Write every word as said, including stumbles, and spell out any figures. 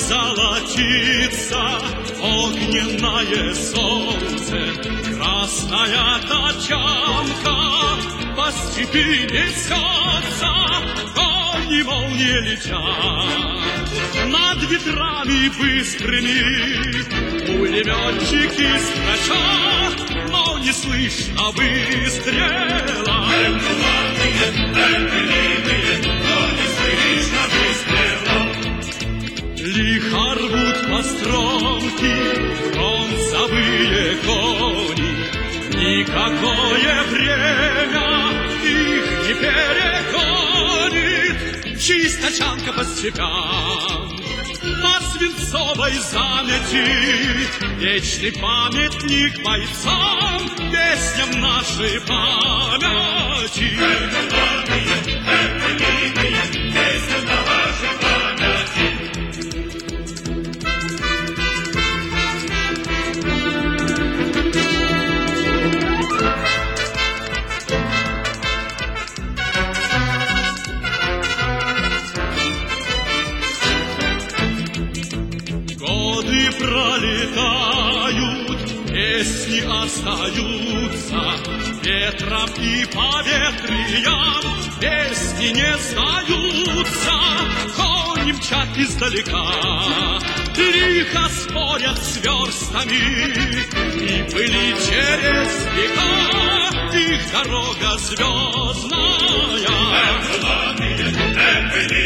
золотится огненное солнце, красная тачанка по степи несется, кони молнии летят над ветрами быстрыми, пулеметчики строчат, но не слышно выстрела. Эль-кулатые, эль-пылиные, но не слышно выстрела. Лихо рвут постромки бронзовые кони, никакое время их не перегонит. Чист тачанка по степям, по свинцовой замети, вечный памятник бойцам, песням нашей памяти. Эль-кулатые, эль-пылиные, песня на вашей памяти. Годы пролетают, песни остаются, ветром и поветриям песни не сдаются. Кони мчат издалека, лихо спорят с верстами, и пыли через века их дорога звездная. Эль-кулатые, эль-пылиные,